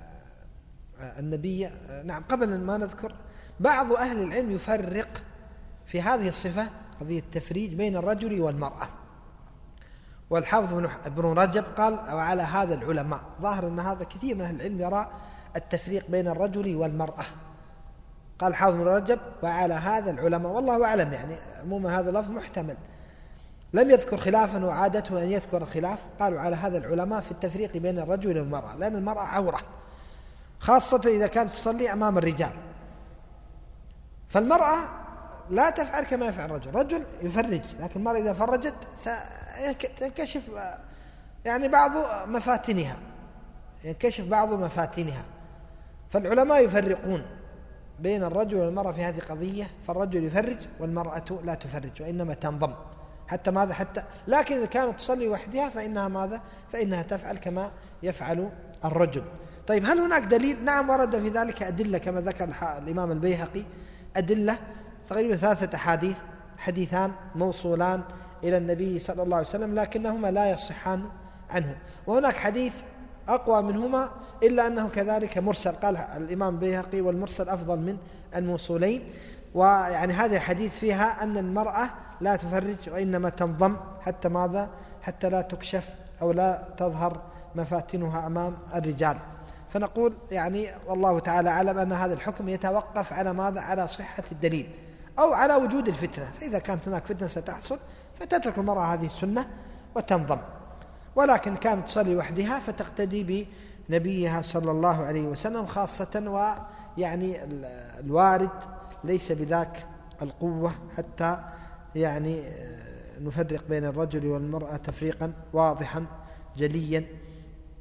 النبي نعم قبل ما نذكر بعض أهل العلم يفرق في هذه الصفة قضية التفريج بين الرجل والمرأة، والحافظ ابن رجب قال وعلى هذا العلماء. ظاهر أن هذا كثير من أهل العلم يرى التفريق بين الرجل والمرأة، قال الحافظ ابن رجب وعلى هذا العلماء، والله أعلم، يعني عموما هذا لفظ محتمل لم يذكر خلافا وعادته أن يذكر الخلاف. قالوا على هذا العلماء في التفريق بين الرجل والمرأة، لأن المرأة عورة خاصة إذا كانت تصلي أمام الرجال، فالمرأة لا تفعل كما يفعل الرجل، رجل يفرج، لكن المرأة إذا فرجت ينكشف يعني بعض مفاتنها ينكشف بعض مفاتنها فالعلماء يفرقون بين الرجل والمرأة في هذه القضية، فالرجل يفرج والمرأة لا تفرج وإنما تنضم حتى ماذا حتى لكن إذا كانت تصلي وحدها فإنها ماذا فإنها تفعل كما يفعل الرجل. طيب هل هناك دليل؟ نعم ورد في ذلك أدلة كما ذكر الإمام البيهقي، أدلة تقريبا ثلاثة أحاديث، حديثان موصولان إلى النبي صلى الله عليه وسلم لكنهما لا يصحان عنه، وهناك حديث أقوى منهما إلا أنه كذلك مرسل، قال الإمام البيهقي والمرسل أفضل من الموصولين. ويعني هذا الحديث فيها أن المرأة لا تفرج وإنما تنضم حتى ماذا حتى لا تكشف أو لا تظهر مفاتنها أمام الرجال. فنقول يعني والله تعالى أعلم أن هذا الحكم يتوقف على ماذا على صحة الدليل أو على وجود الفتنة، فإذا كانت هناك فتنة ستحصل فتترك المرأة هذه السنة وتنضم، ولكن كانت تصلي وحدها فتقتدي بنبيها صلى الله عليه وسلم خاصة، ويعني الوارد ليس بذاك القوة حتى يعني نفرق بين الرجل والمرأة تفريقا واضحا جليا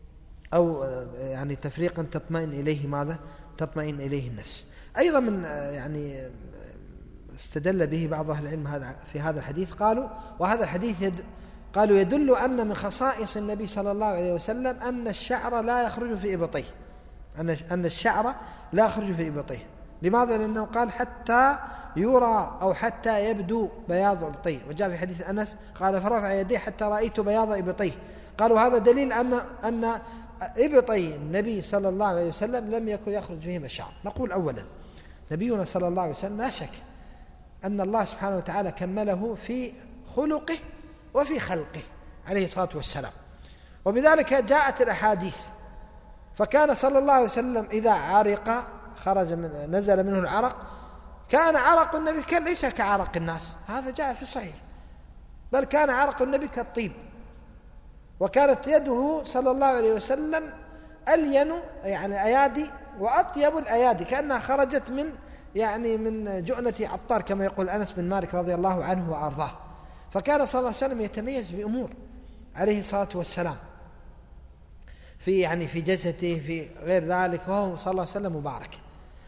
أو يعني تفريقا تطمئن إليه ماذا؟ تطمئن إليه النفس. أيضا من يعني استدل به بعض أهل العلم في هذا الحديث، قالوا وهذا الحديث يد قالوا يدل أن من خصائص النبي صلى الله عليه وسلم أن الشعر لا يخرج في إبطيه، أن الشعر لا يخرج في إبطيه. لماذا؟ لأنه قال حتى يرى أو حتى يبدو بياض إبطيه، وجاء في حديث أنس قال فرفع يديه حتى رأيت بياض إبطيه. قالوا هذا دليل أن أن إبطي النبي صلى الله عليه وسلم لم يكن يخرج فيهما الشعر. نقول أولا نبينا صلى الله عليه وسلم لا شك أن الله سبحانه وتعالى كمله في خلقه وفي خلقه عليه الصلاة والسلام، وبذلك جاءت الأحاديث. فكان صلى الله عليه وسلم إذا عرق خرج من نزل منه العرق كان عرق النبي كان ليس كعرق الناس، هذا جاء في الصحيح، بل كان عرق النبي كالطيب، وكانت يده صلى الله عليه وسلم ألين يعني الأيادي وأطيب الأيادي، كأنها خرجت من يعني من جؤنة عطار كما يقول أنس بن مالك رضي الله عنه وأرضاه. فكان صلى الله عليه وسلم يتميز بأمور عليه الصلاة والسلام في يعني في جسده في غير ذلك، وهو صلى الله عليه وسلم مبارك.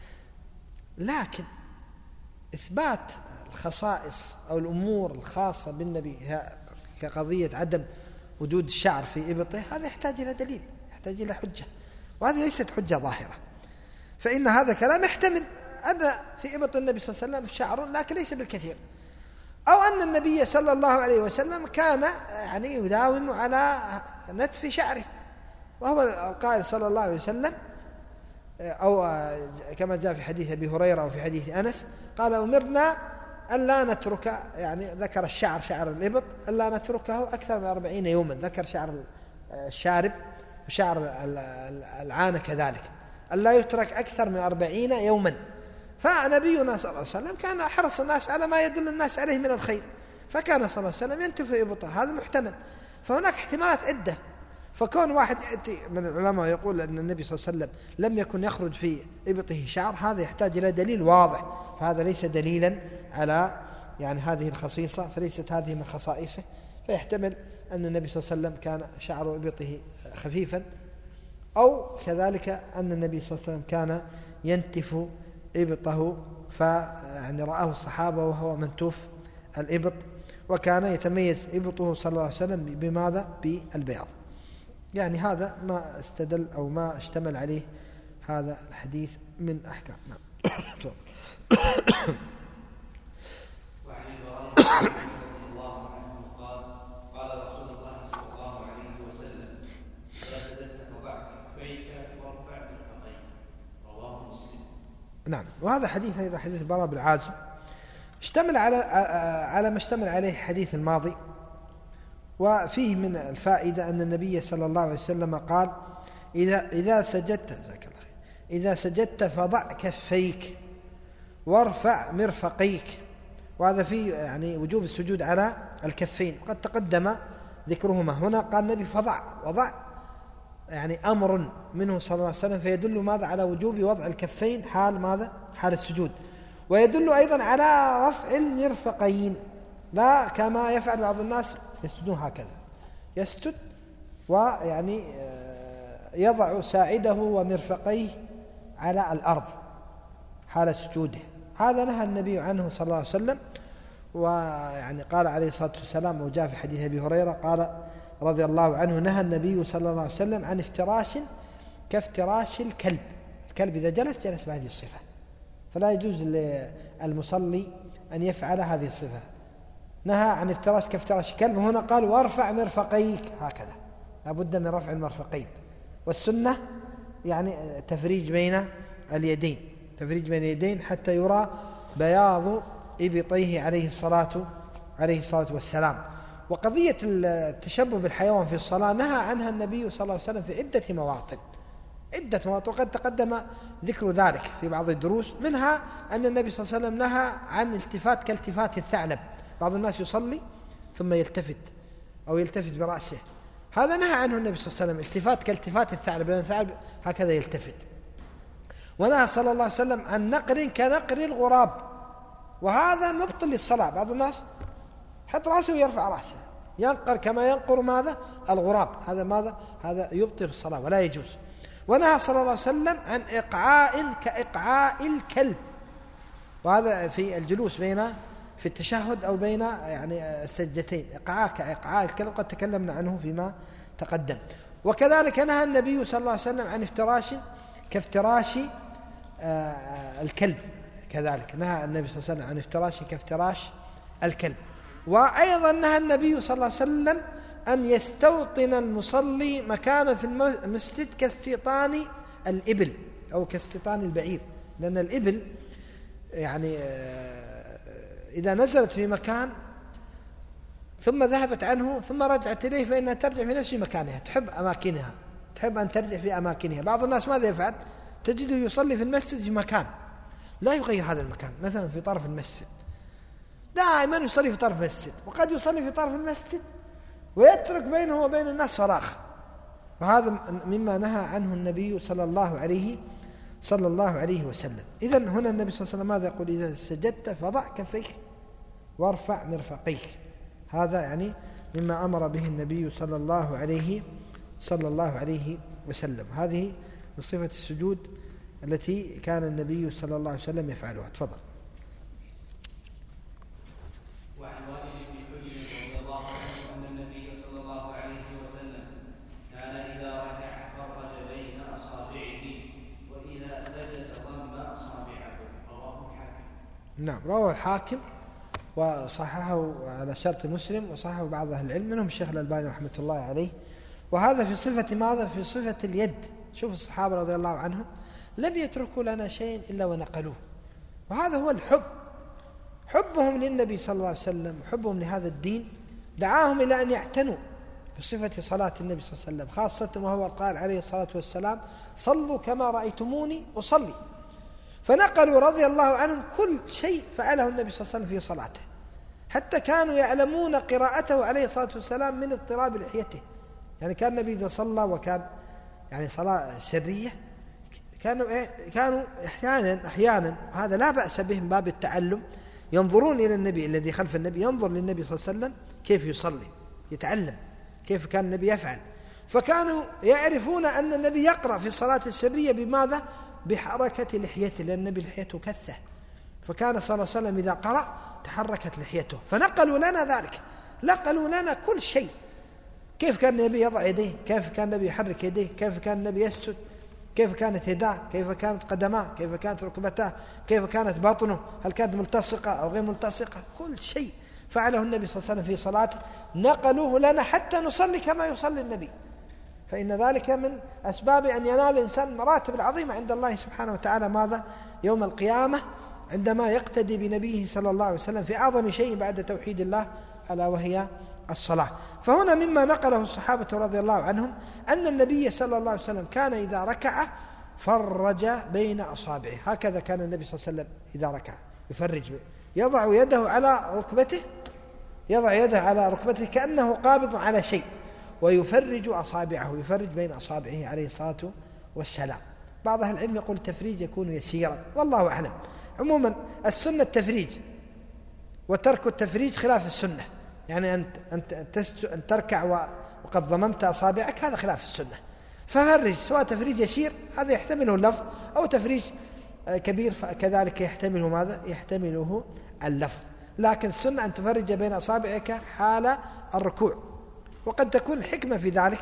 لكن إثبات الخصائص أو الأمور الخاصة بالنبي كقضية عدم وجود الشعر في إبطه هذا يحتاج إلى دليل، يحتاج إلى حجة، وهذه ليست حجة ظاهرة. فإن هذا كلام يحتمل أن في إبط النبي صلى الله عليه وسلم شعر لكن ليس بالكثير، أو أن النبي صلى الله عليه وسلم كان يعني يداوم على نتف شعره، وهو القائل صلى الله عليه وسلم أو كما جاء في حديث أبي هريرة أو في حديث أنس قال أمرنا أن لا نترك، يعني ذكر الشعر شعر الإبط أن لا نتركه أكثر من أربعين يوما، ذكر شعر الشارب وشعر العانة كذلك أن لا يترك أكثر من أربعين يوما. فنبينا صلى الله عليه وسلم كان أحرص الناس على ما يدل الناس عليه من الخير، فكان صلى الله عليه وسلم ينتف إبطه، هذا محتمل. فهناك احتمالات عدة، فكون واحد يأتي من العلماء يقول أن النبي صلى الله عليه وسلم لم يكن يخرج في إبطه شعر، هذا يحتاج إلى دليل واضح، فهذا ليس دليلا على يعني هذه الخصيصة، فليست هذه من خصائصه. فيحتمل أن النبي صلى الله عليه وسلم كان شعر إبطه خفيفا، أو كذلك أن النبي صلى الله عليه وسلم كان ينتف إبطه فيعني رآه الصحابة وهو منتوف الإبط، وكان يتميز إبطه صلى الله عليه وسلم بماذا؟ بالبياض. يعني هذا ما استدل أو ما اشتمل عليه هذا الحديث من أحكام. نعم. وعن البراء رضي الله عنه قال قال رسول الله صلى الله عليه وسلم إذا سجدت فضع كفيك وارفع مرفقيك، رواه مسلم. نعم. وهذا حديث أيضا حديث البراء بن عازب اشتمل على على ما اشتمل عليه الحديث الماضي، وفيه من الفائدة أن النبي صلى الله عليه وسلم قال إذا إذا سجدت إذا سجدت فضع كفيك وارفع مرفقيك، وهذا فيه يعني وجوب السجود على الكفين، وقد تقدم ذكرهما. هنا قال النبي فضع، وضع يعني أمر منه صلى الله عليه وسلم، فيدل ماذا؟ على وجوب وضع الكفين حال ماذا؟ حال السجود. ويدل أيضا على رفع المرفقين، لا كما يفعل بعض الناس يسجدون هكذا، يسجد ويعني يضع ساعده ومرفقيه على الأرض حال سجوده، هذا نهى النبي عنه صلى الله عليه وسلم. ويعني قال عليه الصلاة والسلام، وجاء في حديث أبي هريرة قال رضي الله عنه نهى النبي صلى الله عليه وسلم عن افتراش كافتراش الكلب، الكلب إذا جلس جلس بهذه الصفة، فلا يجوز للمصلي أن يفعل هذه الصفة. نهى عن افتراش كافتراش الكلب، هنا قال وارفع مرفقيك، هكذا لابد من رفع المرفقين. والسنة يعني تفريج بين اليدين، تفريج بين اليدين حتى يرى بياض إبطيه عليه الصلاة عليه الصلاة والسلام. وقضية التشبه بالحيوان في الصلاة نهى عنها النبي صلى الله عليه وسلم في عدة مواطن عدة مواطن وقد تقدم ذكر ذلك في بعض الدروس، منها أن النبي صلى الله عليه وسلم نهى عن التفات كالتفات الثعلب، بعض الناس يصلي ثم يلتفت أو يلتفت برأسه، هذا نهى عنه النبي صلى الله عليه وسلم، التفات كالتفات الثعلب، لأن الثعلب هكذا يلتفت. ونهى صلى الله عليه وسلم عن نقر كنقر الغراب، وهذا مبطل للصلاة. بعض الناس حط رأسه ويرفع رأسه، ينقر كما ينقر ماذا؟ الغراب. هذا ماذا؟ هذا يبطل الصلاة ولا يجوز. ونهى صلى الله عليه وسلم عن إقعاء كإقعاء الكلب، وهذا في الجلوس بين في التشهد أو بين يعني السجدتين، إقعاء كإقعاء الكلب قد تكلمنا عنه فيما تقدم. وكذلك نهى النبي صلى الله عليه وسلم عن افتراش كافتراش الكلب، كذلك نهى النبي صلى الله عليه وسلم عن افتراش كافتراش الكلب. وأيضا نهى النبي صلى الله عليه وسلم أن يستوطن المصلي مكانا في المسجد كاستيطان الإبل أو كاستيطان البعير، لأن الإبل يعني إذا نزلت في مكان ثم ذهبت عنه ثم رجعت إليه فإنها ترجع في نفس مكانها، تحب أماكنها، تحب أن ترجع في أماكنها. بعض الناس ماذا يفعل؟ تجده يصلي في المسجد في مكان لا يغير هذا المكان، مثلا في طرف المسجد، دائما يصلي في طرف المسجد، وقد يصلي في طرف المسجد ويترك بينه وبين الناس فراغ، وهذا مما نهى عنه النبي صلى الله عليه صلى الله عليه وسلم. إذن هنا النبي صلى الله عليه وسلم ماذا يقول؟ إذا سجدت فضع كفيك وارفع مرفقيك. هذا يعني مما أمر به النبي صلى الله عليه صلى الله عليه وسلم. هذه من صفة السجود التي كان النبي صلى الله عليه وسلم يفعلها. تفضل. وعن وائل بن حجر رضي الله عنه أن النبي صلى الله عليه وسلم كان إذا ركع فرج بين أصابعه وإذا سجد ضم أصابعه. رواه الحاكم. نعم، رواه الحاكم وصححه على شرط مسلم، وصححه بعض أهل العلم منهم الشيخ الألباني رحمة الله عليه. وهذا في صفة ماذا؟ في صفة اليد. شوف الصحابة رضي الله عنهم لم يتركوا لنا شيء إلا ونقلوه، وهذا هو الحب، حبهم للنبي صلى الله عليه وسلم، حبهم لهذا الدين دعاهم إلى أن يعتنوا بصفة صلاة النبي صلى الله عليه وسلم، خاصة وهو قال عليه الصلاة والسلام: صلوا كما رأيتموني أصلي. فنقلوا رضي الله عنهم كل شيء فعله النبي صلى الله عليه وسلم في صلاته، حتى كانوا يعلمون قراءته عليه الصلاة والسلام من اضطراب لحيته. يعني كان النبي إذا صلى وكان يعني صلاة سرية كانوا إيه كانوا أحيانا أحيانا هذا لا بأس به من باب التعلم، ينظرون إلى النبي الذي خلف النبي، ينظر للنبي صلى الله عليه وسلم كيف يصلي، يتعلم كيف كان النبي يفعل. فكانوا يعرفون أن النبي يقرأ في الصلاة السرية بماذا؟ بحركة لحيته، لأن النبي لحيته كثة، فكان صلى الله عليه وسلم إذا قرأ تحركت لحيته. فنقلوا لنا ذلك، نقلوا لنا كل شيء، كيف كان النبي يضع يديه، كيف كان النبي يحرك يديه، كيف كان النبي يسجد، كيف كانت يداه، كيف كانت قدماه، كيف كانت ركبتاه، كيف كانت باطنه، هل كانت ملتصقة أو غير ملتصقة. كل شيء فعله النبي صلى الله عليه وسلم في صلاته نقلوه لنا حتى نصلي كما يصلي النبي. فإن ذلك من أسباب أن ينال الإنسان مراتب العظيمة عند الله سبحانه وتعالى ماذا؟ يوم القيامة، عندما يقتدي بنبيه صلى الله عليه وسلم في أعظم شيء بعد توحيد الله ألا وهي الصلاة. فهنا مما نقله الصحابة رضي الله عنهم أن النبي صلى الله عليه وسلم كان إذا ركع فرج بين أصابعه. هكذا كان النبي صلى الله عليه وسلم إذا ركع يفرج، يضع يده على ركبته، يضع يده على ركبته كأنه قابض على شيء، ويفرج أصابعه، يفرج بين أصابعه عليه الصلاة والسلام. بعض أهل العلم يقول التفريج يكون يسيرا، والله أعلم. عموما السنة التفريج، وترك التفريج خلاف السنة. يعني أن أن تركع وقد ضممت أصابعك هذا خلاف السنة. ففرج، سواء تفريج يسير هذا يحتمله اللفظ، أو تفريج كبير كذلك يحتمله ماذا؟ يحتمله اللفظ. لكن السنة أن تفرج بين أصابعك حال الركوع. وقد تكون حكمة في ذلك،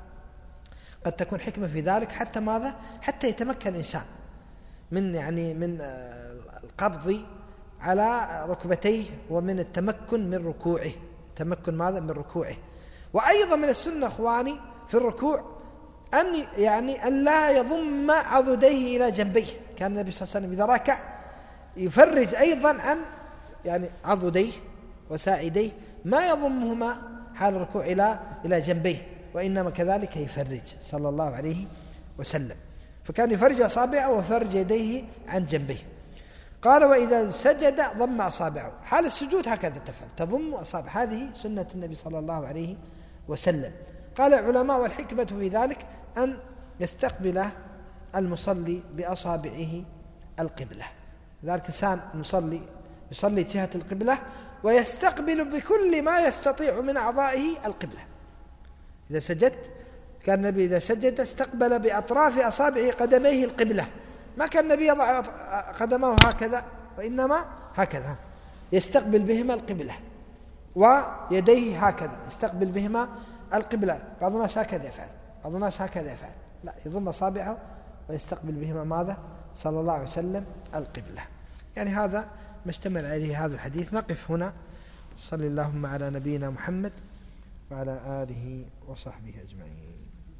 قد تكون حكمة في ذلك حتى ماذا؟ حتى يتمكن الإنسان من يعني من القبض على ركبتيه ومن التمكن من ركوعه، تمكن ماذا؟ من ركوعه. وأيضا من السنة أخواني في الركوع أن يعني أن لا يضم عضديه إلى جنبيه. كان النبي صلى الله عليه وسلم إذا ركع يفرج أيضا عن يعني عضديه وساعديه، ما يضمهما حال الركوع إلى إلى جنبيه، وإنما كذلك يفرج صلى الله عليه وسلم. فكان يفرج أصابعه ويفرج يديه عن جنبيه. قال: وإذا سجد ضم أصابعه. حال السجود هكذا تفعل، تضم أصابع، هذه سنة النبي صلى الله عليه وسلم. قال العلماء: والحكمة في ذلك أن يستقبل المصلي بأصابعه القبلة. ذلك إنسان المصلي يصلي جهة القبلة ويستقبل بكل ما يستطيع من أعضائه القبلة. إذا سجدت كان النبي إذا سجد استقبل بأطراف أصابع قدميه القبلة، ما كان النبي يضع قدمه هكذا، وإنما هكذا يستقبل بهما القبلة، ويديه هكذا يستقبل بهما القبلة. بعض الناس هكذا يفعل، بعض الناس هكذا يفعل، لا، يضم أصابعه ويستقبل بهما ماذا؟ صلى الله عليه وسلم القبلة. يعني هذا ما اشتمل عليه هذا الحديث. نقف هنا. صلى اللهم على نبينا محمد وعلى آله وصحبه أجمعين.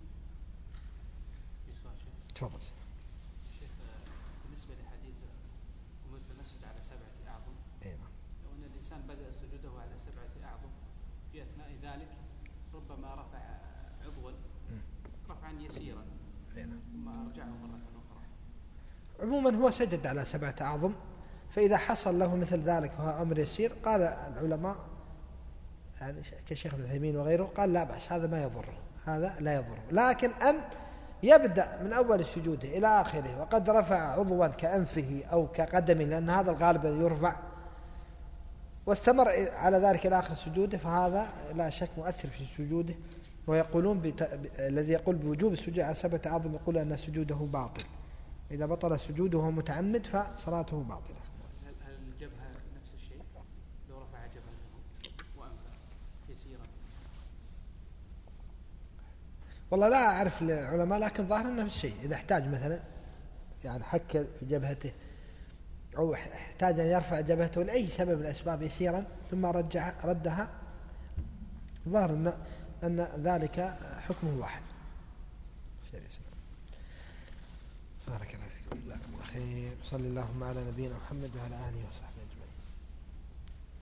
تفضل. شيخ، بالنسبة لحديث أمرت المسجد على سبعة أعظم، لو أن الإنسان بدأ سجوده على سبعة أعظم في أثناء ذلك ربما رفع عضوا رفعا يسيرا ثم أرجعه مرة أخرى. عموما هو سجد على سبعة أعظم، فإذا حصل له مثل ذلك وهو أمر يسير، قال العلماء يعني كشيخ ابن عثيمين وغيره قال لا بأس، هذا ما يضره، هذا لا يضره. لكن أن يبدأ من أول سجوده إلى آخره وقد رفع عضوا كأنفه أو كقدمه، لأن هذا الغالب يرفع، واستمر على ذلك إلى آخر سجوده، فهذا لا شك مؤثر في سجوده. ويقولون بت... الذي يقول بوجوب السجود على سبعة أعظم يقول أن سجوده باطل، إذا بطل سجوده وهو متعمد فصلاته باطلة. هل الجبهة نفس الشيء لو رفع جبهته وأنفه يسيرا؟ والله لا أعرف العلماء، لكن ظاهر أنه نفس الشيء. إذا احتاج مثلا يعني حك في جبهته أو احتاج أن يرفع جبهته لأي سبب من الأسباب يسيرا ثم رجع ردها، ظاهر أن أن ذلك حكمه واحد. بارك الله فيكم، جزاكم الله خير. صلى اللهم على نبينا محمد وعلى آله وصحبه.